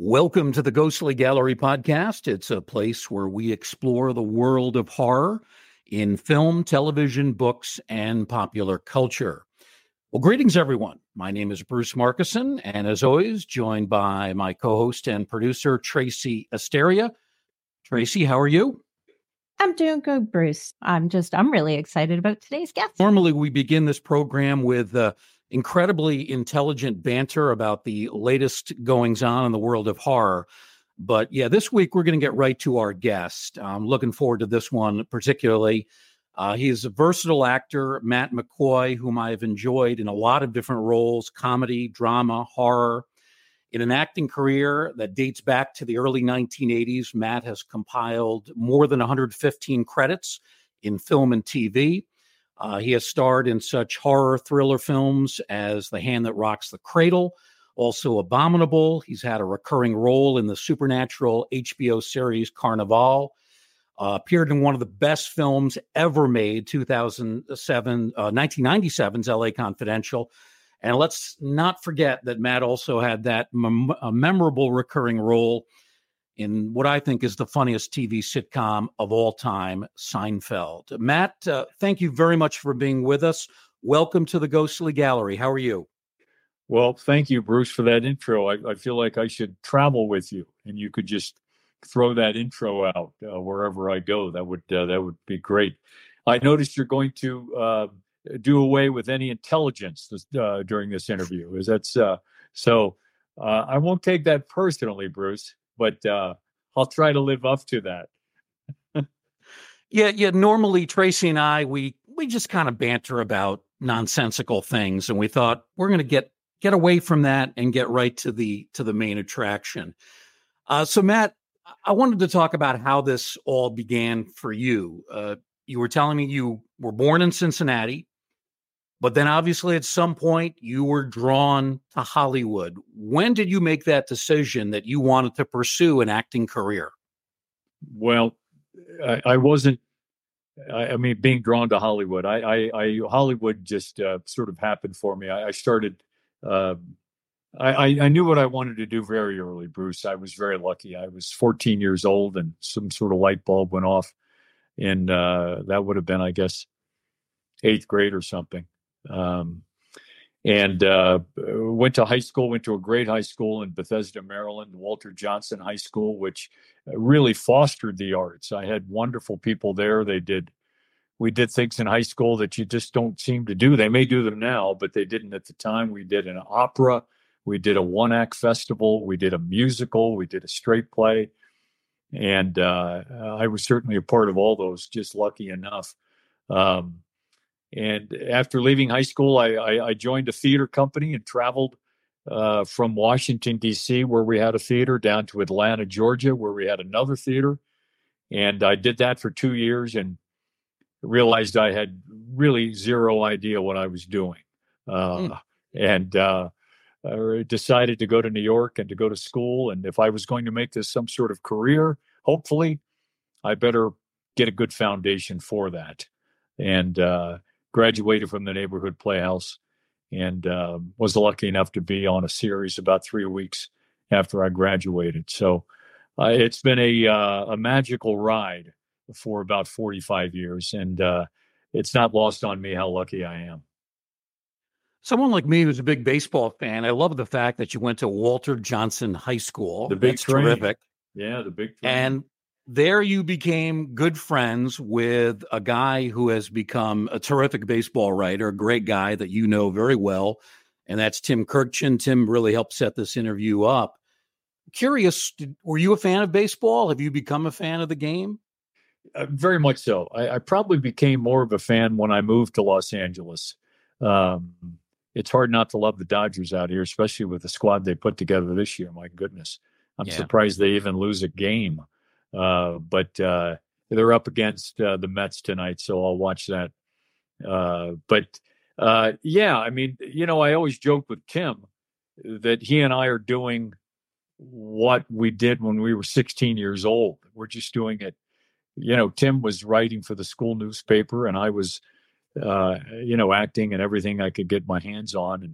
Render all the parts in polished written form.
Welcome to the Ghostly Gallery podcast. It's a place where we explore the world of horror in film, television, books, and popular culture. Well, greetings, everyone. My name is Bruce Markuson, and as always, joined by my co-host and producer, Tracy Asteria. Tracy, how are you? I'm doing good, Bruce. I'm really excited about today's guest. Normally, we begin this program with incredibly intelligent banter about the latest goings on in the world of horror. But yeah, this week we're going to get right to our guest. I'm looking forward to this one particularly. He is a versatile actor, Matt McCoy, whom I have enjoyed in a lot of different roles, comedy, drama, horror. In an acting career that dates back to the early 1980s, Matt has compiled more than 115 credits in film and TV. He has starred in such horror thriller films as The Hand That Rocks the Cradle, also Abominable. He's had a recurring role in the supernatural HBO series Carnival. Appeared in one of the best films ever made, 1997's LA Confidential. And let's not forget that Matt also had that memorable recurring role in what I think is the funniest TV sitcom of all time, Seinfeld. Matt, thank you very much for being with us. Welcome to the Ghostly Gallery. How are you? Well, thank you, Bruce, for that intro. I feel like I should travel with you, and you could just throw that intro out wherever I go. That would be great. I noticed you're going to do away with any intelligence during this interview. Is that so? I won't take that personally, Bruce, but I'll try to live up to that. Yeah. Normally, Tracy and I, we just kind of banter about nonsensical things, and we thought we're going to get away from that and get right to the main attraction. So, Matt, I wanted to talk about how this all began for you. You were telling me you were born in Cincinnati, but then obviously at some point you were drawn to Hollywood. When did you make that decision that you wanted to pursue an acting career? Well, I wasn't, being drawn to Hollywood. Hollywood just sort of happened for me. I started, I knew what I wanted to do very early, Bruce. I was very lucky. I was 14 years old and some sort of light bulb went off. And that would have been, I guess, 8th grade or something. Went to high school, went to a great high school in Bethesda, Maryland, Walter Johnson High School, which really fostered the arts. I had wonderful people there. We did things in high school that you just don't seem to do. They may do them now, but they didn't at the time. We did an opera. We did a one-act festival. We did a musical. We did a straight play. And I was certainly a part of all those, just lucky enough. And after leaving high school, I joined a theater company and traveled from Washington, D.C., where we had a theater, down to Atlanta, Georgia, where we had another theater. And I did that for 2 years and realized I had really zero idea what I was doing. And I decided to go to New York and to go to school. And if I was going to make this some sort of career, hopefully, I better get a good foundation for that. And graduated from the neighborhood playhouse and was lucky enough to be on a series about 3 weeks after I graduated. So it's been a magical ride for about 45 years. And it's not lost on me how lucky I am. Someone like me who's a big baseball fan, I love the fact that you went to Walter Johnson High School. The big That's train. Terrific. Yeah, the big train. And there you became good friends with a guy who has become a terrific baseball writer, a great guy that you know very well, and that's Tim Kurkjian. Tim really helped set this interview up. Curious, were you a fan of baseball? Have you become a fan of the game? Very much so. I probably became more of a fan when I moved to Los Angeles. It's hard not to love the Dodgers out here, especially with the squad they put together this year. My goodness. I'm surprised they even lose a game. But they're up against the Mets tonight, so I'll watch that. I always joke with Tim that he and I are doing what we did when we were 16 years old. We're just doing it. Tim was writing for the school newspaper, and I was, acting and everything I could get my hands on. And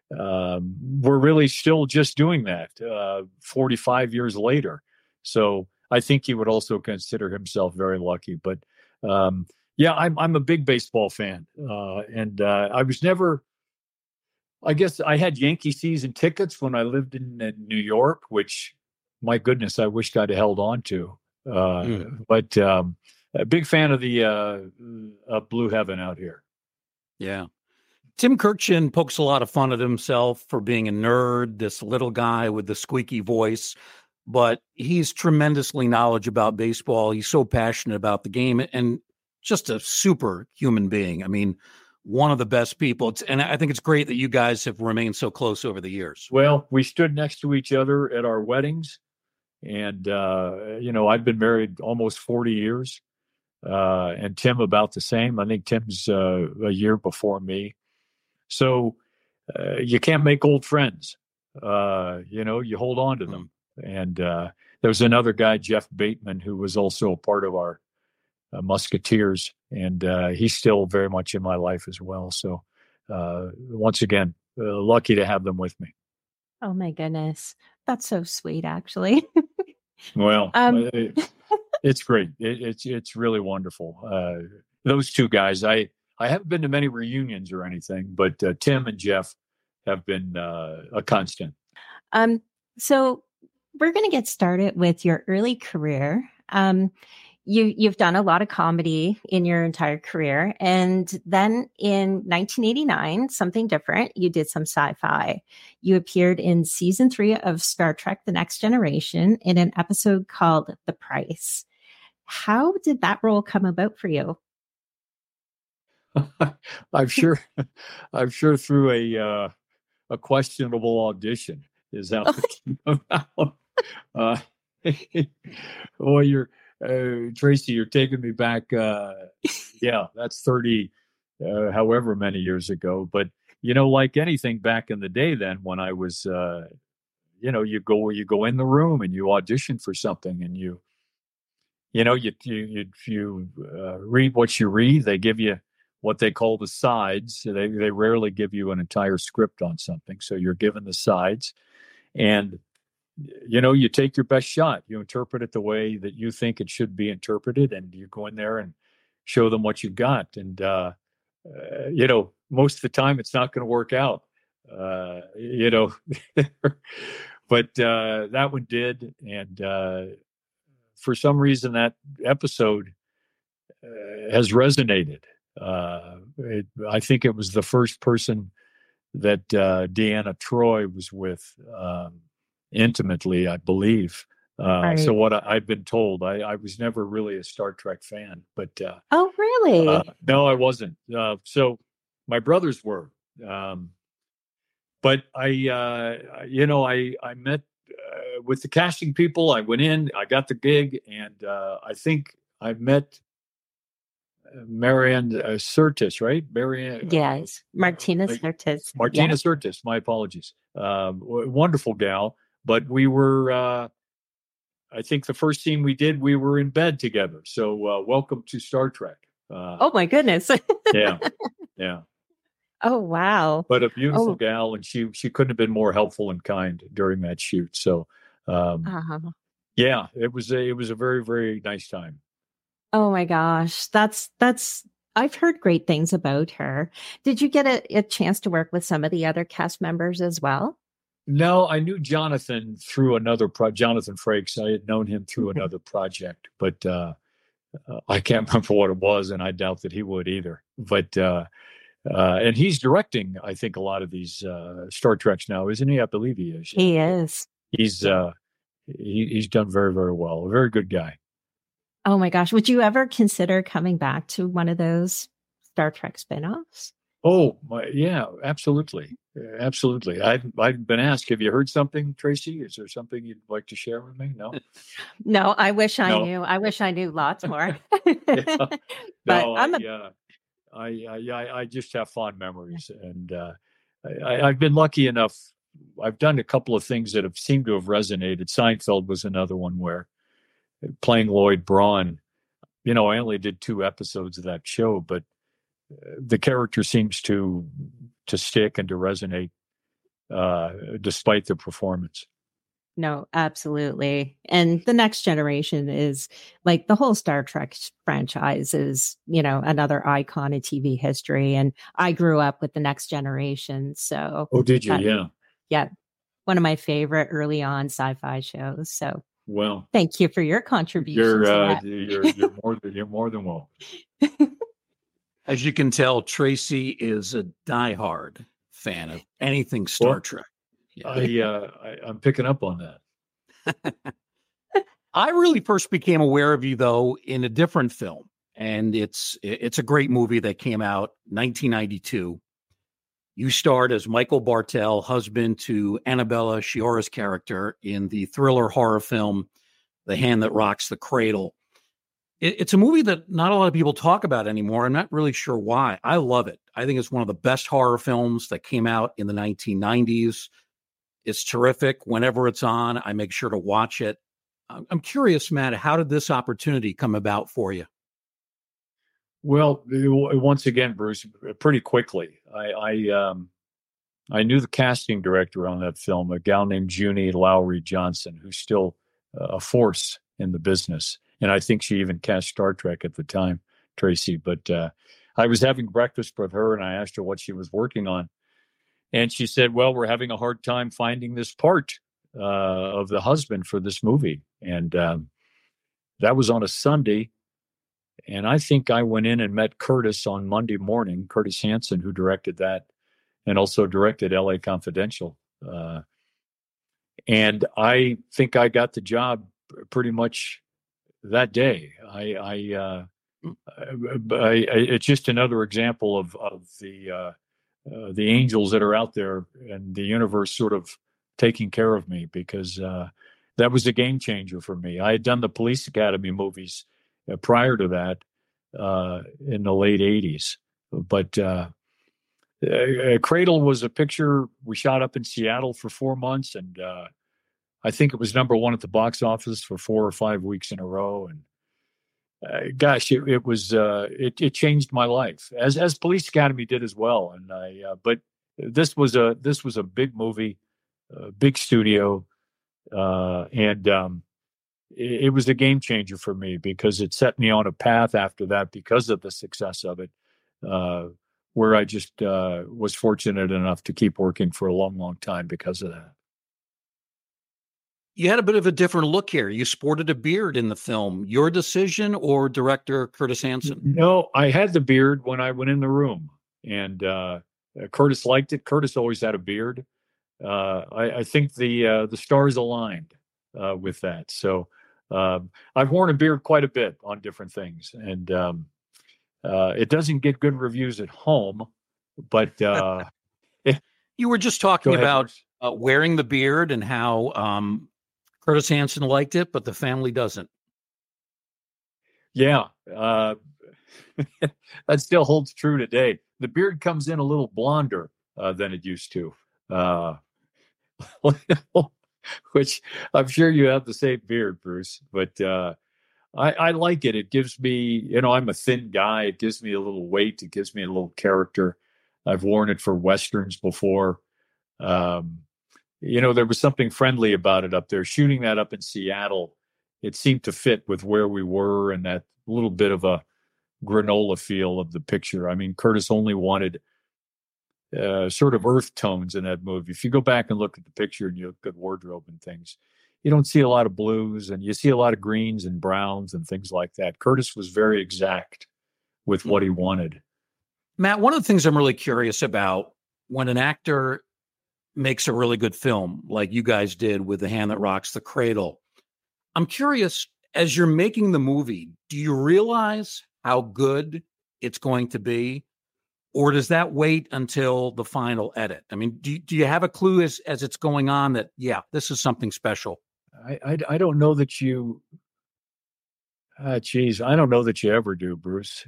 we're really still just doing that 45 years later. So I think he would also consider himself very lucky. But yeah, I'm a big baseball fan, and I was never. I guess I had Yankee season tickets when I lived in New York, which, my goodness, I wished I'd held on to. But a big fan of the Blue Heaven out here. Yeah. Tim Kurkjian pokes a lot of fun at himself for being a nerd, this little guy with the squeaky voice, but he's tremendously knowledgeable about baseball. He's so passionate about the game and just a super human being. I mean, one of the best people. And I think it's great that you guys have remained so close over the years. Well, we stood next to each other at our weddings. And, I've been married almost 40 years. And Tim about the same. I think Tim's a year before me. So you can't make old friends. You hold on to them. And there was another guy, Jeff Bateman, who was also a part of our Musketeers, and he's still very much in my life as well. So once again, lucky to have them with me. Oh my goodness. That's so sweet, actually. Well, it's great. It's really wonderful. Those two guys, I haven't been to many reunions or anything, but Tim and Jeff have been a constant. So we're going to get started with your early career. You've done a lot of comedy in your entire career. And then in 1989, something different, you did some sci-fi. You appeared in season 3 of Star Trek: The Next Generation in an episode called The Price. How did that role come about for you? I'm sure through a questionable audition is how it came about. Well, Tracy, you're taking me back. That's 30, however many years ago. But, like anything back in the day then when I was, you go in the room and you audition for something and you read what you read. They give you what they call the sides. They rarely give you an entire script on something. So you're given the sides and you take your best shot. You interpret it the way that you think it should be interpreted, and you go in there and show them what you got. And, most of the time it's not going to work out, but that one did. And for some reason, that episode has resonated. I think it was the first person that Deanna Troi was with intimately, I believe. Right. So what I've been told, I was never really a Star Trek fan, but oh, really? No, I wasn't. So my brothers were, but I met with the casting people. I went in, I got the gig, and I think I met Marianne Sirtis, right? Yes, Martina Sirtis. Martina Sirtis. My apologies. Wonderful gal. But we were, I think the first scene we did, we were in bed together. So welcome to Star Trek. Oh, my goodness. Yeah. Oh, wow. But a beautiful gal, and she couldn't have been more helpful and kind during that shoot. So, yeah, it was a very, very nice time. Oh, my gosh. That's I've heard great things about her. Did you get a chance to work with some of the other cast members as well? No, I knew Jonathan through another Jonathan Frakes. I had known him through another project, but I can't remember what it was, and I doubt that he would either. But and he's directing, I think, a lot of these Star Treks now, isn't he? I believe he is. He is. He's done very, very well. A very good guy. Oh my gosh! Would you ever consider coming back to one of those Star Trek spinoffs? Oh, yeah, absolutely. Absolutely. I've been asked, have you heard something, Tracy? Is there something you'd like to share with me? No? No, I wish I knew. I wish I knew lots more. But I just have fond memories. And I've been lucky enough. I've done a couple of things that have seemed to have resonated. Seinfeld was another one where playing Lloyd Braun, I only did 2 episodes of that show, but the character seems to stick and to resonate. despite the performance. No, absolutely. And the Next Generation is like the whole Star Trek franchise is, another icon of TV history. And I grew up with the Next Generation. So, oh, did you? Yeah. One of my favorite early on sci-fi shows. So, well, thank you for your contribution. You're more than welcome. As you can tell, Tracy is a diehard fan of anything Star Trek. Yeah. I'm picking up on that. I really first became aware of you, though, in a different film. And it's a great movie that came out 1992. You starred as Michael Bartel, husband to Annabella Sciorra's character in the thriller horror film, The Hand That Rocks the Cradle. It's a movie that not a lot of people talk about anymore. I'm not really sure why. I love it. I think it's one of the best horror films that came out in the 1990s. It's terrific. Whenever it's on, I make sure to watch it. I'm curious, Matt, how did this opportunity come about for you? Well, once again, Bruce, pretty quickly. I knew the casting director on that film, a gal named Junie Lowry Johnson, who's still a force in the business. And I think she even cast Star Trek at the time, Tracy. But I was having breakfast with her and I asked her what she was working on. And she said, well, we're having a hard time finding this part of the husband for this movie. And that was on a Sunday. And I think I went in and met Curtis on Monday morning, Curtis Hanson, who directed that and also directed LA Confidential. And I think I got the job pretty much that day. It's just another example of the angels that are out there and the universe sort of taking care of me, because that was a game changer for me. I had done the Police Academy movies prior to that in the late 80s. But Cradle was a picture we shot up in Seattle for 4 months, and I think it was #1 at the box office for 4 or 5 weeks in a row. And gosh, it changed my life, as Police Academy did as well. And but this was a big movie, big studio, and it was a game changer for me, because it set me on a path after that because of the success of it, where I just was fortunate enough to keep working for a long, long time because of that. You had a bit of a different look here. You sported a beard in the film. Your decision or director Curtis Hanson? No, I had the beard when I went in the room, and Curtis liked it. Curtis always had a beard. I think the stars aligned with that. So I've worn a beard quite a bit on different things, and it doesn't get good reviews at home. But you were just talking about wearing the beard and how Curtis Hanson liked it, but the family doesn't. Yeah, that still holds true today. The beard comes in a little blonder than it used to, which I'm sure you have the same beard, Bruce. But I like it. It gives me, I'm a thin guy. It gives me a little weight. It gives me a little character. I've worn it for Westerns before. There was something friendly about it up there. Shooting that up in Seattle, it seemed to fit with where we were and that little bit of a granola feel of the picture. I mean, Curtis only wanted sort of earth tones in that movie. If you go back and look at the picture and you look at wardrobe and things, you don't see a lot of blues, and you see a lot of greens and browns and things like that. Curtis was very exact with what he wanted. Matt, one of the things I'm really curious about, when an actor makes a really good film like you guys did with The Hand That Rocks the Cradle, I'm curious, as you're making the movie, do you realize how good it's going to be? Or does that wait until the final edit? I mean, do you have a clue as it's going on that, yeah, this is something special? I don't know that you, I don't know that you ever do, Bruce.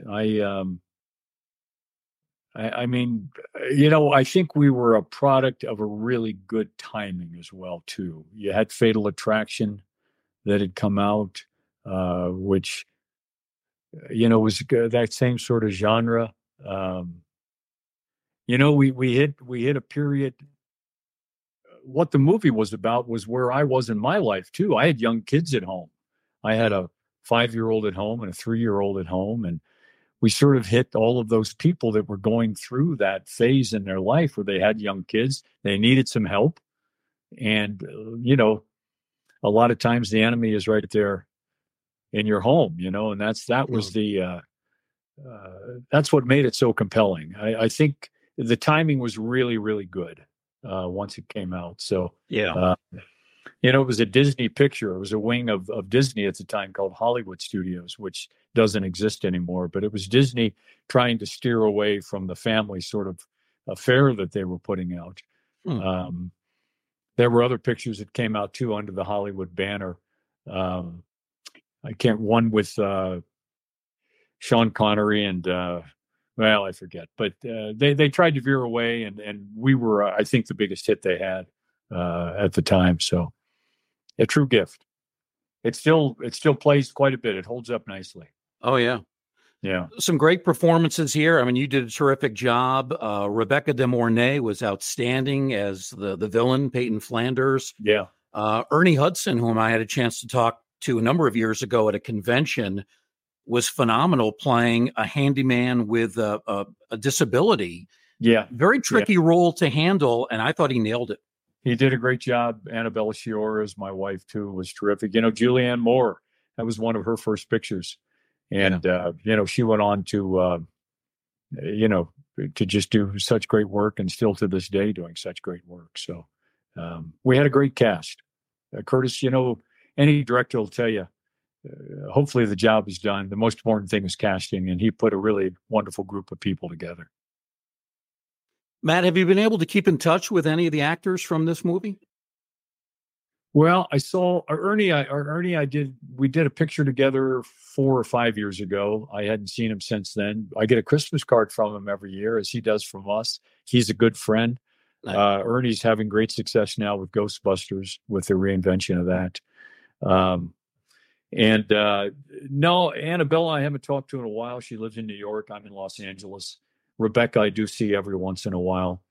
I mean, I think we were a product of a really good timing as well, too. You had Fatal Attraction that had come out, which, was that same sort of genre. We hit a period what the movie was about was where I was in my life too. I had young kids at home. I had a 5-year-old at home and a 3-year-old at home, and we sort of hit all of those people that were going through that phase in their life where they had young kids. They needed some help. And, a lot of times the enemy is right there in your home, and that's what made it so compelling. I think the timing was really, really good once it came out. So, yeah. It was a Disney picture. It was a wing of Disney at the time called Hollywood Studios, which doesn't exist anymore. But it was Disney trying to steer away from the family sort of affair that they were putting out. There were other pictures that came out too under the Hollywood banner. One with Sean Connery and I forget, but they tried to veer away, and we were, I think, the biggest hit they had at the time. So, a true gift. It still plays quite a bit. It holds up nicely. Oh yeah. Yeah. Some great performances here. I mean, you did a terrific job. Rebecca De Mornay was outstanding as the villain, Peyton Flanders. Yeah. Ernie Hudson, whom I had a chance to talk to a number of years ago at a convention, was phenomenal playing a handyman with a disability. Yeah. Very tricky role to handle, and I thought he nailed it. He did a great job. Annabella Sciorra, as my wife, too, was terrific. Julianne Moore, that was one of her first pictures. And, she went on to, to just do such great work, and still to this day doing such great work. So we had a great cast. Curtis, any director will tell you, hopefully the job is done. The most important thing is casting, and he put a really wonderful group of people together. Matt, have you been able to keep in touch with any of the actors from this movie? Well, I saw Ernie. We did a picture together 4 or 5 years ago. I hadn't seen him since then. I get a Christmas card from him every year, as he does from us. He's a good friend. Nice. Ernie's having great success now with Ghostbusters, with the reinvention of that. No, Annabella, I haven't talked to in a while. She lives in New York. I'm in Los Angeles. Rebecca, I do see every once in a while.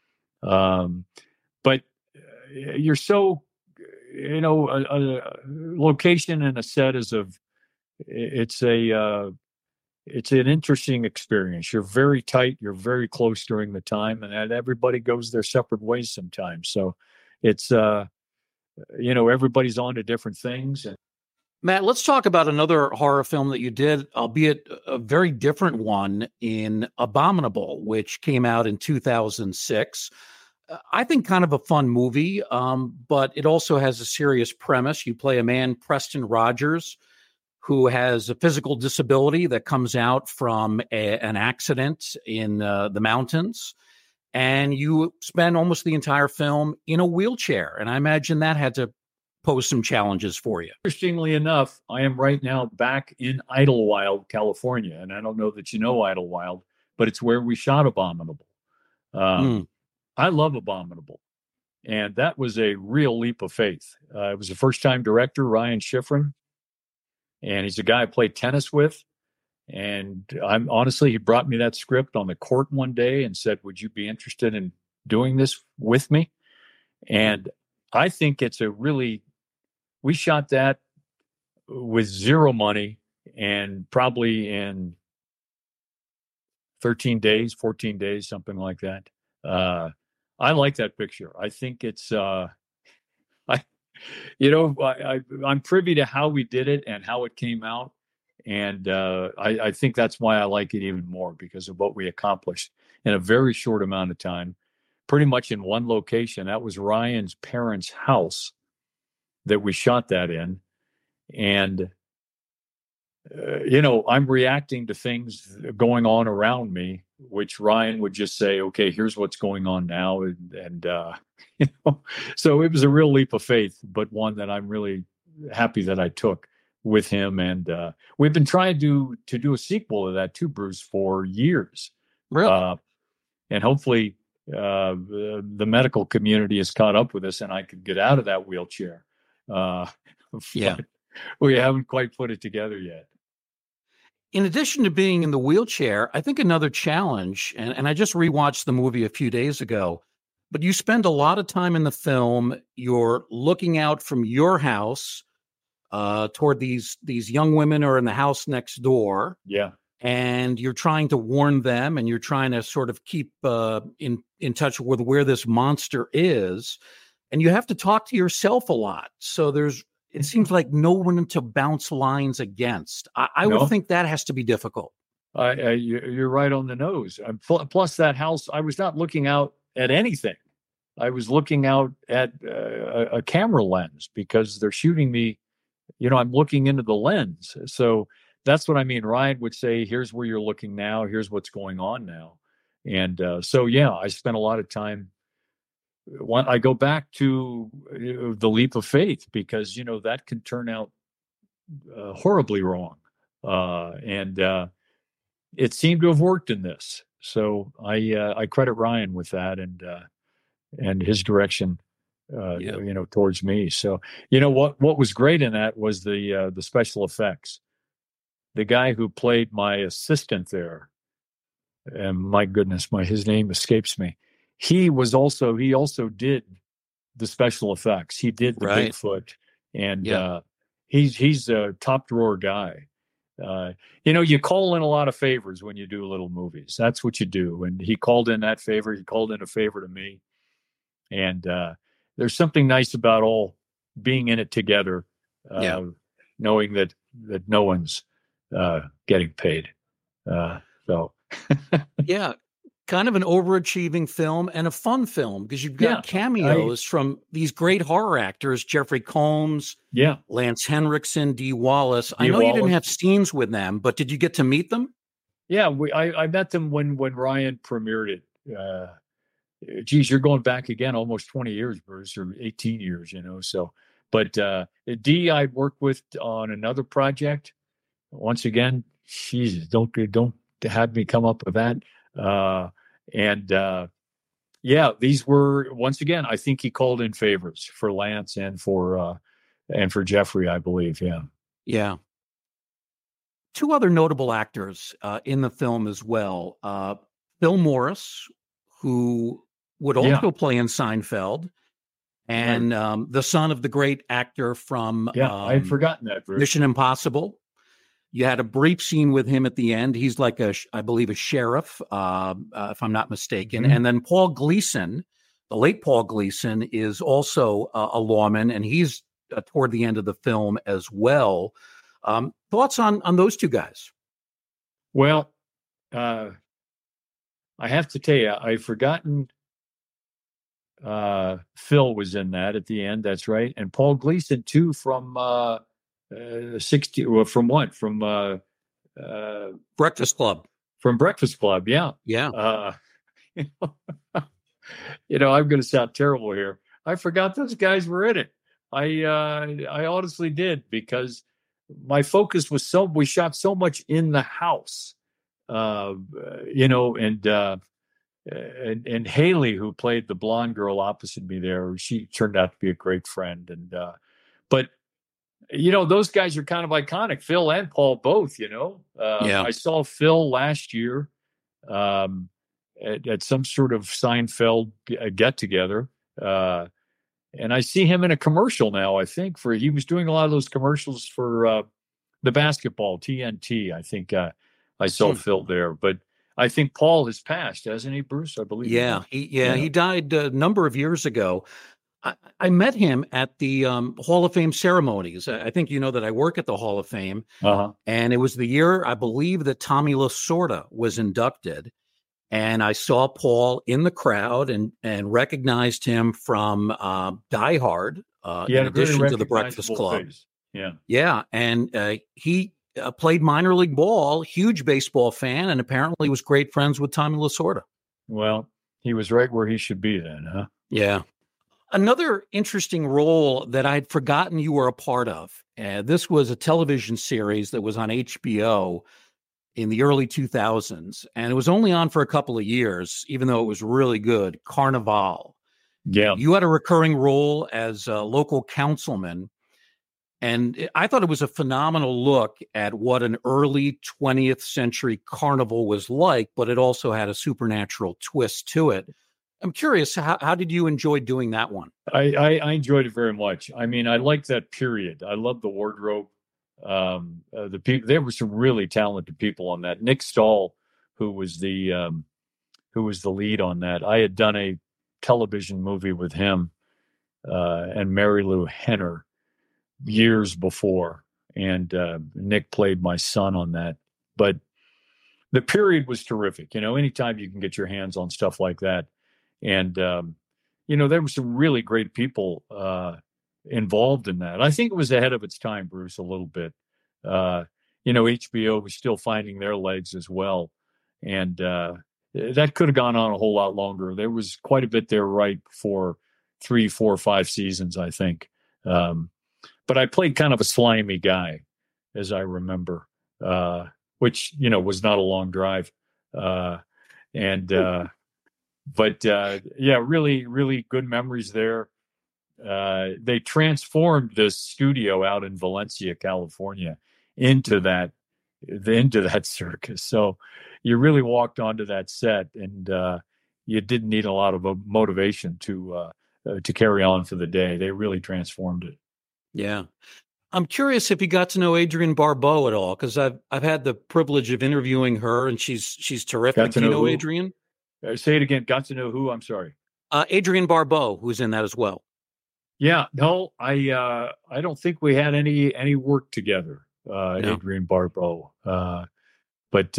But you're so, a location and a set it's an interesting experience. You're very tight. You're very close during the time, and everybody goes their separate ways sometimes. So it's, everybody's on to different things. And Matt, let's talk about another horror film that you did, albeit a very different one, in Abominable, which came out in 2006. I think kind of a fun movie, but it also has a serious premise. You play a man, Preston Rogers, who has a physical disability that comes out from an accident in the mountains. And you spend almost the entire film in a wheelchair. And I imagine that had to pose some challenges for you. Interestingly enough, I am right now back in Idlewild, California. And I don't know that you know Idlewild, but it's where we shot Abominable. I love Abominable. And that was a real leap of faith. It was a first-time director, Ryan Schifrin. And he's a guy I played tennis with. And he brought me that script on the court one day and said, would you be interested in doing this with me? And I think we shot that with zero money, and probably in 13 days, 14 days, something like that. I like that picture. I think it's, I'm privy to how we did it and how it came out. And I think that's why I like it even more, because of what we accomplished in a very short amount of time, pretty much in one location. That was Ryan's parents' house that we shot that in. And, I'm reacting to things going on around me, which Ryan would just say, okay, here's what's going on now. So it was a real leap of faith, but one that I'm really happy that I took with him. And we've been trying to do a sequel to that too, Bruce, for years. Really? And hopefully the medical community has caught up with us and I could get out of that wheelchair. Yeah. We haven't quite put it together yet. In addition to being in the wheelchair, I think another challenge, and I just rewatched the movie a few days ago, But you spend a lot of time in the film. You're looking out from your house toward these young women who are in the house next door. Yeah. And you're trying to warn them, and you're trying to sort of keep in touch with where this monster is. And you have to talk to yourself a lot. So it seems like no one to bounce lines against. I would think that has to be difficult. You're right on the nose. Plus that house, I was not looking out at anything. I was looking out at a camera lens because they're shooting me. I'm looking into the lens. So that's what I mean. Ryan would say, here's where you're looking now. Here's what's going on now. And I spent a lot of time. I go back to the leap of faith because, that can turn out horribly wrong. And it seemed to have worked in this. So I credit Ryan with that and his direction, towards me. So, what was great in that was the special effects. The guy who played my assistant there, and my goodness, his name escapes me. He also did the special effects. He did the Bigfoot, and he's a top drawer guy. You call in a lot of favors when you do little movies. That's what you do. And he called in that favor. He called in a favor to me. And there's something nice about all being in it together, knowing that no one's getting paid. Yeah, kind of an overachieving film and a fun film because you've got cameos from these great horror actors: Jeffrey Combs, Lance Henriksen, Dee Wallace. I know you didn't have scenes with them, but did you get to meet them? Yeah, I met them when Ryan premiered it. Geez, you're going back again almost 20 years, Bruce, or 18 years, So, but Dee, I worked with on another project. Once again, Jesus, don't have me come up with that. These were, once again, I think he called in favors for Lance and for Jeffrey, I believe. Yeah. Yeah. Two other notable actors in the film as well. Phil Morris, who would also play in Seinfeld, and the son of the great actor from I had forgotten that, Bruce. Mission Impossible. You had a brief scene with him at the end. He's like I believe a sheriff, if I'm not mistaken. Mm-hmm. And then Paul Gleason, the late Paul Gleason, is also a lawman, and he's toward the end of the film as well. Thoughts on those two guys? Well, I have to tell you, I've forgotten Phil was in that at the end. That's right. And Paul Gleason too, from 60 from what? From Breakfast Club. From Breakfast Club, yeah. I'm going to sound terrible here. I forgot those guys were in it. I honestly did, because my focus was we shot so much in the house, and Haley, who played the blonde girl opposite me there, she turned out to be a great friend. And but those guys are kind of iconic, Phil and Paul both. I saw Phil last year at some sort of Seinfeld get together. And I see him in a commercial now, I think, he was doing a lot of those commercials for the basketball, TNT. I think I saw Phil there, but I think Paul has passed, hasn't he, Bruce? I believe. Yeah, he died a number of years ago. I met him at the Hall of Fame ceremonies. I think you know that I work at the Hall of Fame, and it was the year, I believe, that Tommy Lasorda was inducted. And I saw Paul in the crowd and recognized him from Die Hard, in addition to the Breakfast Club. Face. Yeah. And he played minor league ball, huge baseball fan, and apparently was great friends with Tommy Lasorda. Well, he was right where he should be then, huh? Yeah. Another interesting role that I'd forgotten you were a part of. This was a television series that was on HBO in the early 2000s, and it was only on for a couple of years, even though it was really good. Carnival. Yeah. You had a recurring role as a local councilman, and I thought it was a phenomenal look at what an early 20th century carnival was like, but it also had a supernatural twist to it. I'm curious, how did you enjoy doing that one? I enjoyed it very much. I mean, I liked that period. I loved the wardrobe. The people, there were some really talented people on that. Nick Stahl, who was the lead on that. I had done a television movie with him and Mary Lou Henner years before, and Nick played my son on that. But the period was terrific. You know, anytime you can get your hands on stuff like that, and you know, there were some really great people involved in that. I think it was ahead of its time, Bruce, a little bit. You know, HBO was still finding their legs as well, and that could have gone on a whole lot longer. There was quite a bit there right for 3, 4, 5 seasons, I think. But I played kind of a slimy guy, as I remember, which, you know, was not a long drive. But yeah, really, really good memories there. They transformed this studio out in Valencia, California, into that circus. So you really walked onto that set, and you didn't need a lot of motivation to carry on for the day. They really transformed it. Yeah. I'm curious if you got to know Adrienne Barbeau at all, because I've had the privilege of interviewing her, and she's terrific. Do you know Adrienne? Say it again. Got to know who? I'm sorry. Adrienne Barbeau, who's in that as well. Yeah. No, I don't think we had any work together. No. Adrienne Barbeau. But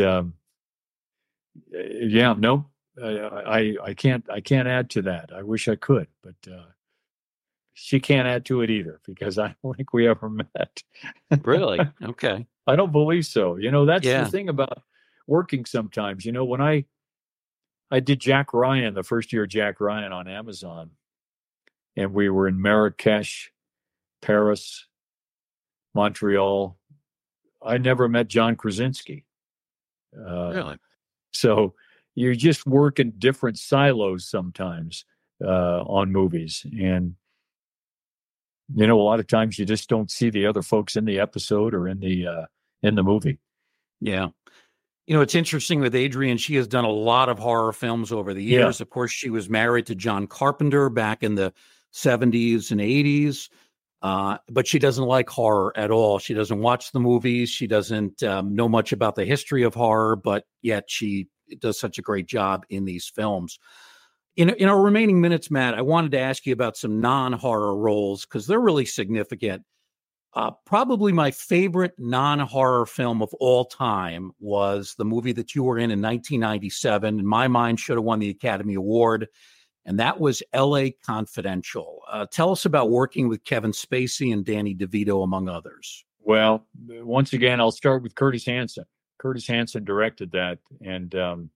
yeah, no, I can't add to that. I wish I could, but she can't add to it either, because I don't think we ever met. Really? Okay. I don't believe so. You know, that's the thing about working sometimes. You know, when I did Jack Ryan, the first year of Jack Ryan on Amazon, and we were in Marrakesh, Paris, Montreal, I never met John Krasinski. Really? So you just work in different silos sometimes on movies. And, you know, a lot of times you just don't see the other folks in the episode or in the movie. Yeah. You know, it's interesting with Adrienne. She has done a lot of horror films over the years. Yeah. Of course, she was married to John Carpenter back in the 70s and 80s. But she doesn't like horror at all. She doesn't watch the movies. She doesn't know much about the history of horror, but yet she does such a great job in these films. In our remaining minutes, Matt, I wanted to ask you about some non-horror roles, because they're really significant. Probably my favorite non-horror film of all time was the movie that you were in 1997. In my mind, should have won the Academy Award. And that was L.A. Confidential. Tell us about working with Kevin Spacey and Danny DeVito, among others. Well, once again, I'll start with Curtis Hanson. Curtis Hanson directed that, and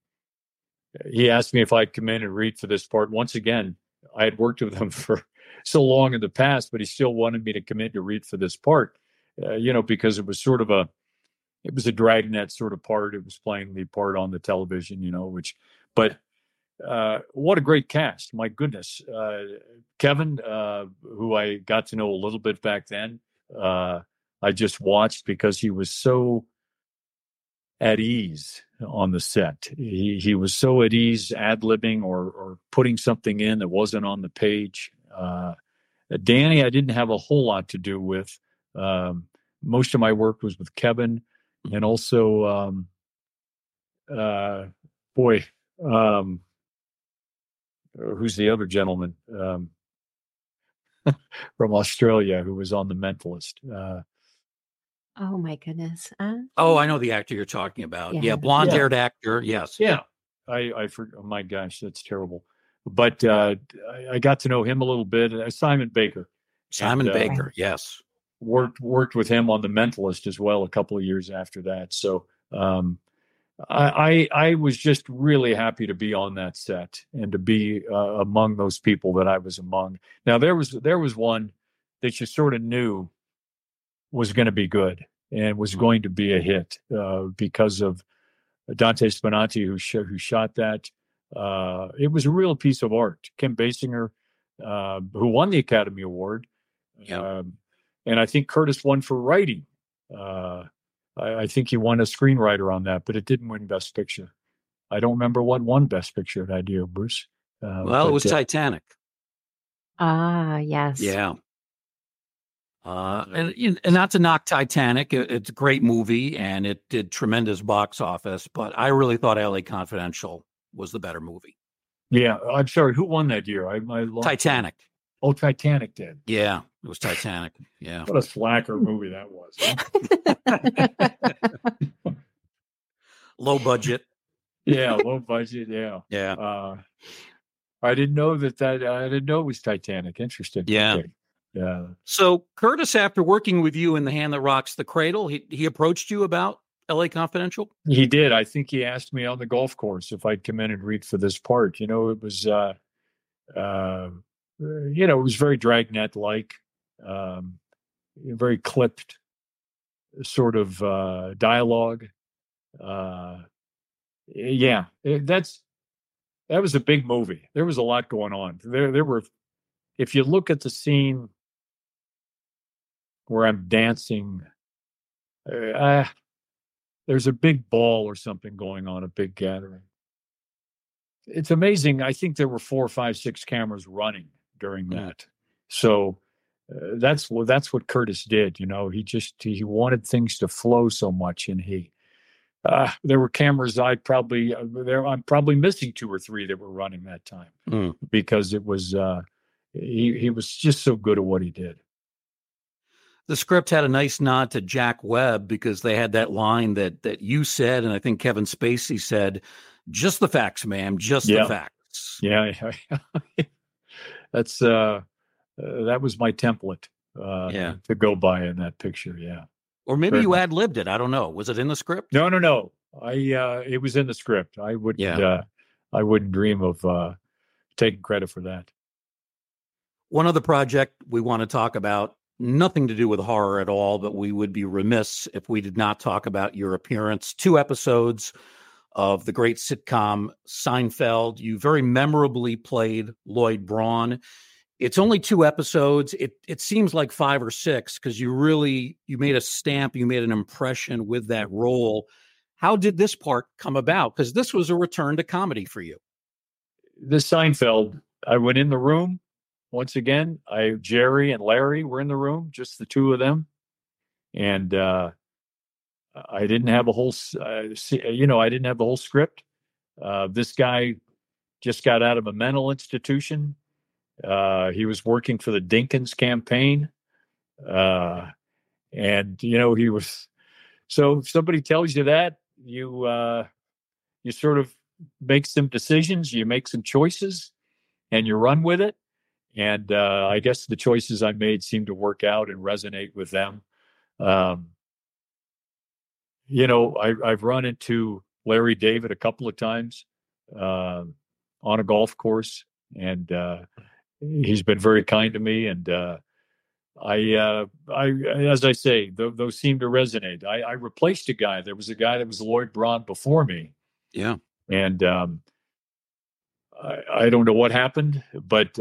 he asked me if I'd come in and read for this part. Once again, I had worked with him for so long in the past, but he still wanted me to come in to read for this part, you know, because it was sort of it was a dragnet sort of part. It was playing the part on the television, you know, but what a great cast. My goodness. Kevin, who I got to know a little bit back then, I just watched because he was so at ease on the set. He was so at ease ad-libbing or putting something in that wasn't on the page. Danny, I didn't have a whole lot to do with. Most of my work was with Kevin, and also, who's the other gentleman from Australia who was on The Mentalist? Oh my goodness! Oh, I know the actor you're talking about. Yeah, blonde-haired actor. Yes. Yeah. I forgot. Oh my gosh, that's terrible. But I got to know him a little bit. Simon Baker. Simon Baker. Yes. Worked with him on The Mentalist as well a couple of years after that. So I was just really happy to be on that set and to be among those people that I was among. Now there was one that you sort of knew was going to be good and was going to be a hit because of Dante Spinati, who shot that. It was a real piece of art. Kim Basinger, who won the Academy Award, and I think Curtis won for writing. I think he won a screenwriter on that, but it didn't win Best Picture. I don't remember what won Best Picture that year, Bruce. Well, it was Titanic. Ah, yes. Yeah. And not to knock Titanic, it's a great movie and it did tremendous box office, but I really thought LA Confidential was the better movie. Yeah, I'm sorry. Who won that year? I lost Titanic. Oh, Titanic did. Yeah, it was Titanic. Yeah. What a slacker movie that was. Huh? Low budget. Yeah, low budget. Yeah. Yeah. I didn't know that. I didn't know it was Titanic. Interesting. Yeah. Okay. Yeah. So Curtis, after working with you in The Hand That Rocks the Cradle, he approached you about LA Confidential? He did. I think he asked me on the golf course if I'd come in and read for this part. You know, it was, it was very Dragnet-like, very clipped sort of dialogue. That was a big movie. There was a lot going on. There were, if you look at the scene where I'm dancing, there's a big ball or something going on, a big gathering. It's amazing. I think there were 4, 5, 6 cameras running during that. So that's what Curtis did. You know, he wanted things to flow so much, and there were cameras I'm probably missing 2 or 3 that were running that time because it was he was just so good at what he did. The script had a nice nod to Jack Webb because they had that line that you said, and I think Kevin Spacey said, "Just the facts, ma'am, just the facts." Yeah. That's that was my template to go by in that picture. Yeah. Or maybe you ad-libbed it. I don't know. Was it in the script? No. It was in the script. I wouldn't dream of taking credit for that. One other project we want to talk about, nothing to do with horror at all, but we would be remiss if we did not talk about your appearance. 2 episodes of the great sitcom Seinfeld. You very memorably played Lloyd Braun. It's only 2 episodes. It seems like 5 or 6 because you made a stamp, you made an impression with that role. How did this part come about? Because this was a return to comedy for you. The Seinfeld, I went in the room once again. Jerry and Larry were in the room, just the 2 of them. And I didn't have a whole, I didn't have the whole script. This guy just got out of a mental institution. He was working for the Dinkins campaign. And, he was, so if somebody tells you that, you sort of make some decisions, you make some choices, and you run with it. And I guess the choices I made seem to work out and resonate with them. I've run into Larry David a couple of times on a golf course, and he's been very kind to me. And I as I say, those seem to resonate. I replaced a guy. There was a guy that was Lloyd Braun before me. Yeah. And I don't know what happened, but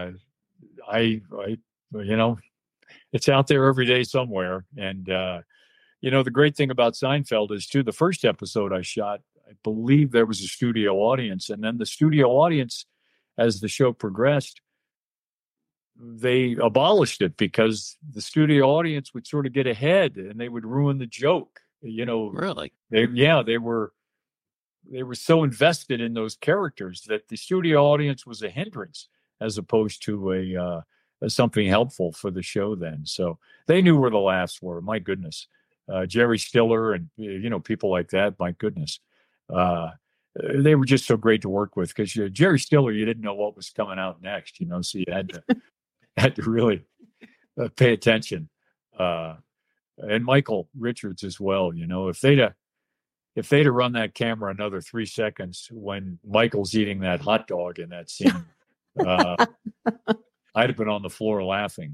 it's out there every day somewhere. And, the great thing about Seinfeld is too, the first episode I shot, I believe there was a studio audience, and then the studio audience, as the show progressed, they abolished it because the studio audience would sort of get ahead and they would ruin the joke. Really? They were so invested in those characters that the studio audience was a hindrance as opposed to something helpful for the show then. So they knew where the laughs were. My goodness. Jerry Stiller and, people like that, my goodness. They were just so great to work with because Jerry Stiller, you didn't know what was coming out next, so you had to really pay attention. And Michael Richards as well, if they'd have run that camera another 3 seconds when Michael's eating that hot dog in that scene, I'd have been on the floor laughing.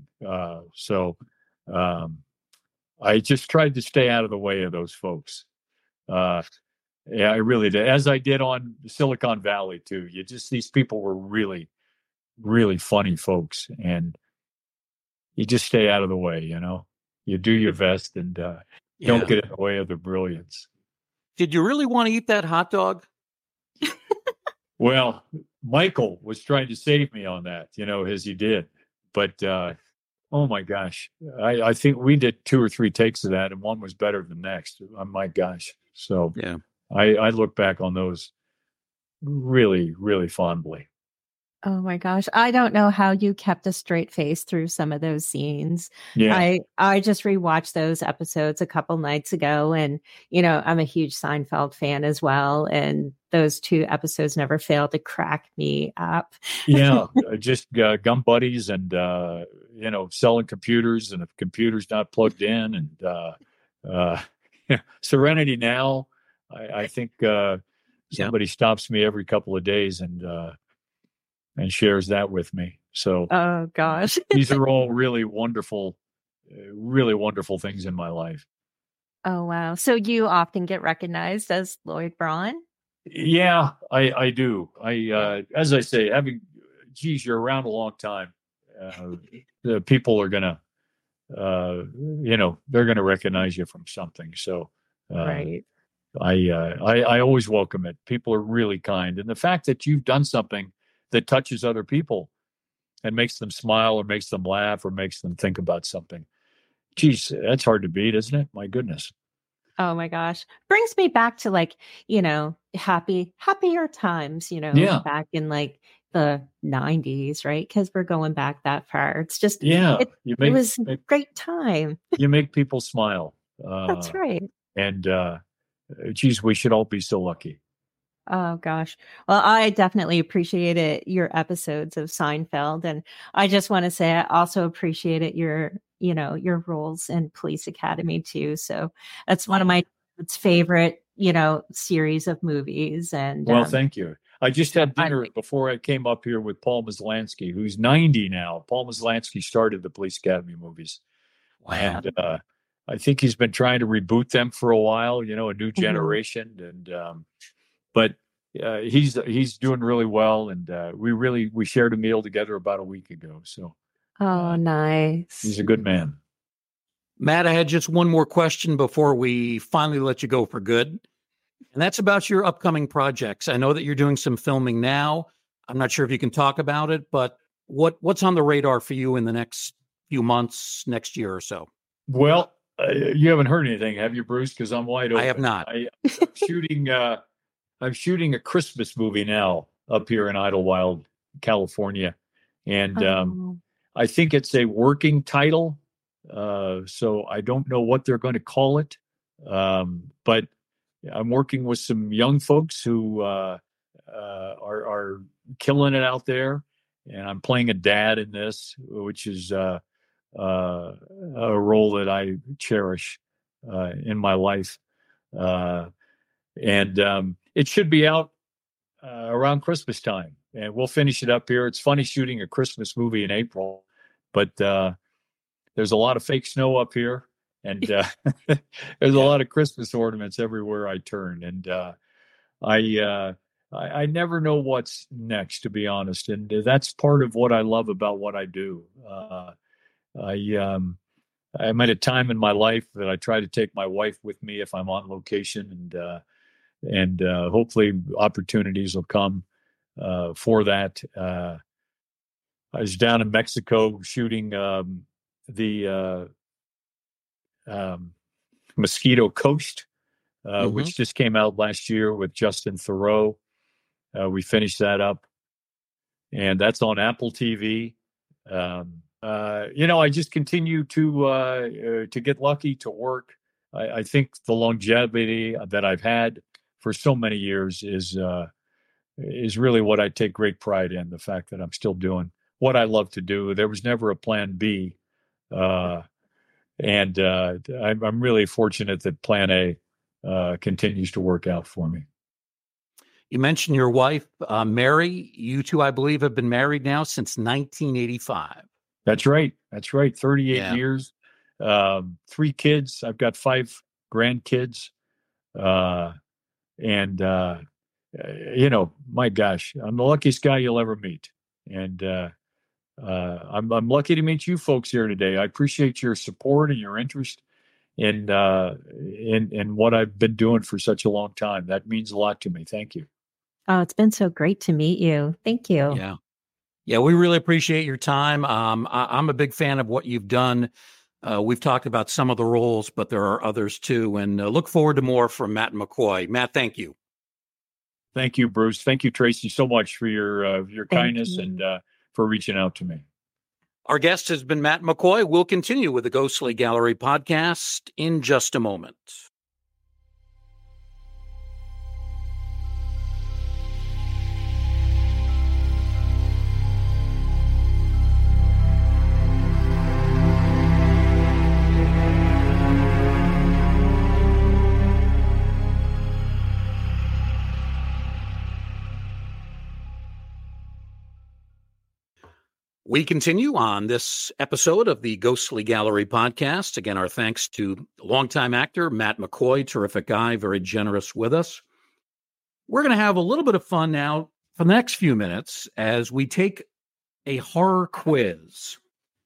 I just tried to stay out of the way of those folks. I really did, as I did on Silicon Valley too. These people were really, really funny folks, and you just stay out of the way. You do your best and don't get in the way of the brilliance. Did you really want to eat that hot dog? Well, Michael was trying to save me on that, as he did. But oh my gosh, I think we did 2 or 3 takes of that, and one was better than the next. Oh my gosh! So Yeah. I look back on those really, really fondly. Oh my gosh. I don't know how you kept a straight face through some of those scenes. Yeah. I just rewatched those episodes a couple nights ago, and I'm a huge Seinfeld fan as well, and those 2 episodes never fail to crack me up. Yeah, just gum buddies and selling computers, and if computers not plugged in, and Serenity Now. I think somebody stops me every couple of days and shares that with me. So, Oh gosh. these are all really wonderful things in my life. Oh wow. So you often get recognized as Lloyd Braun? Yeah, I do. As I say, you're around a long time. The people are gonna, they're gonna recognize you from something. So, Right. I always welcome it. People are really kind, and the fact that you've done something that touches other people and makes them smile or makes them laugh or makes them think about something. Geez, that's hard to beat, isn't it? My goodness. Oh my gosh. Brings me back to happier times, Yeah. back in the 90s, right? Because we're going back that far. It's just, Yeah. it was a great time. You make people smile. That's right. And, geez, we should all be so lucky. Oh gosh. Well, I definitely appreciated your episodes of Seinfeld. And I just want to say I also appreciated your roles in Police Academy too. So that's one of my favorite, series of movies. And well, thank you. I just had dinner before I came up here with Paul Maslansky, who's 90 now. Paul Maslansky started the Police Academy movies. Wow. And I think he's been trying to reboot them for a while, a new generation. And but he's doing really well, and we shared a meal together about a week ago. So, nice. He's a good man. Matt, I had just one more question before we finally let you go for good, and that's about your upcoming projects. I know that you're doing some filming now. I'm not sure if you can talk about it, but what's on the radar for you in the next few months, next year or so? Well, you haven't heard anything, have you, Bruce? Because I'm wide open. I have not. I'm shooting a Christmas movie now up here in Idlewild, California. And I think it's a working title. So I don't know what they're going to call it. But I'm working with some young folks who are killing it out there. And I'm playing a dad in this, which is a role that I cherish in my life. And it should be out around Christmas time, and we'll finish it up here. It's funny shooting a Christmas movie in April, but there's a lot of fake snow up here, and there's a lot of Christmas ornaments everywhere I turn. And I never know what's next, to be honest, and that's part of what I love about what I do. I'm at a time in my life that I try to take my wife with me if I'm on location, and hopefully opportunities will come for that. I was down in Mexico shooting the Mosquito Coast, which just came out last year with Justin Theroux. We finished that up, and that's on Apple TV. I just continue to get lucky to work. I think the longevity that I've had for so many years is really what I take great pride in. The fact that I'm still doing what I love to do. There was never a plan B, and I'm really fortunate that Plan A continues to work out for me. You mentioned your wife, Mary. You two, I believe, have been married now since 1985. That's right. 38 years, 3 kids. I've got 5 grandkids. And my gosh, I'm the luckiest guy you'll ever meet. And I'm lucky to meet you folks here today. I appreciate your support and your interest in what I've been doing for such a long time. That means a lot to me. Thank you. Oh, it's been so great to meet you. Thank you. Yeah. Yeah, we really appreciate your time. I'm a big fan of what you've done. We've talked about some of the roles, but there are others too. And look forward to more from Matt McCoy. Matt, thank you. Thank you, Bruce. Thank you, Tracy, so much for your kindness and for reaching out to me. Our guest has been Matt McCoy. We'll continue with the Ghostly Gallery podcast in just a moment. We continue on this episode of the Ghostly Gallery podcast. Again, our thanks to longtime actor Matt McCoy, terrific guy, very generous with us. We're going to have a little bit of fun now for the next few minutes as we take a horror quiz.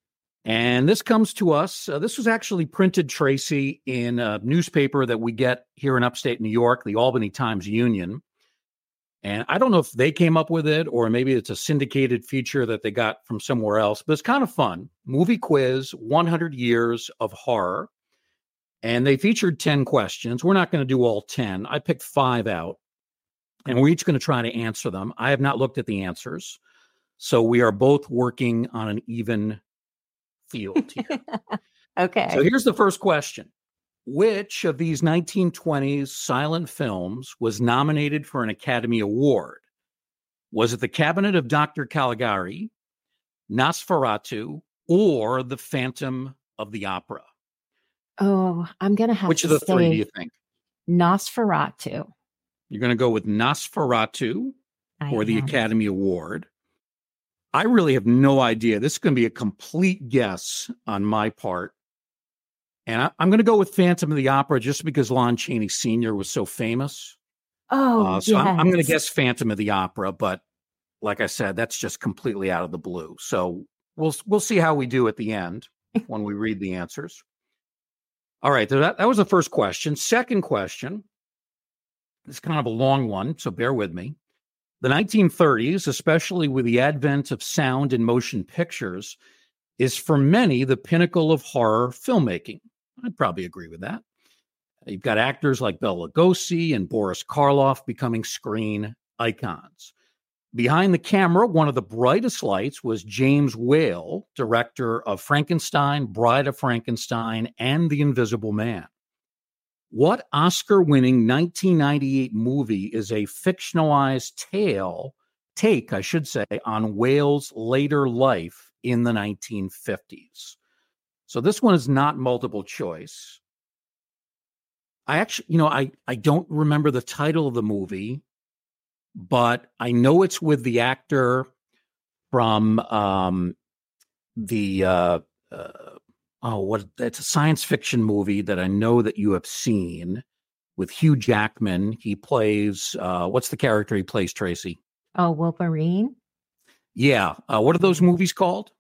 And this comes to us. This was actually printed, Tracy, in a newspaper that we get here in upstate New York, the Albany Times-Union. And I don't know if they came up with it or maybe it's a syndicated feature that they got from somewhere else, but it's kind of fun. Movie quiz, 100 Years of Horror. And they featured 10 questions. We're not going to do all 10. I picked 5 out, and we're each going to try to answer them. I have not looked at the answers, so we are both working on an even field here. Okay. So here's the first question. Which of these 1920s silent films was nominated for an Academy Award? Was it The Cabinet of Dr. Caligari, Nosferatu, or The Phantom of the Opera? Oh, I'm going to have Which to of the say 3 do you think? Nosferatu. You're going to go with Nosferatu for the am. Academy Award. I really have no idea. This is going to be a complete guess on my part. And I'm going to go with Phantom of the Opera just because Lon Chaney Sr. was so famous. Oh, so I'm going to guess Phantom of the Opera, but like I said, that's just completely out of the blue. So we'll see how we do at the end when we read the answers. All right, so that was the first question. Second question, it's kind of a long one, so bear with me. The 1930s, especially with the advent of sound and motion pictures, is for many the pinnacle of horror filmmaking. I'd probably agree with that. You've got actors like Bela Lugosi and Boris Karloff becoming screen icons. Behind the camera, one of the brightest lights was James Whale, director of Frankenstein, Bride of Frankenstein, and The Invisible Man. What Oscar-winning 1998 movie is a fictionalized take, on Whale's later life in the 1950s? So this one is not multiple choice. I actually, I don't remember the title of the movie, but I know it's with the actor from it's a science fiction movie that I know that you have seen with Hugh Jackman. He plays, what's the character he plays, Tracy? Oh, Wolverine? Yeah. What are those movies called?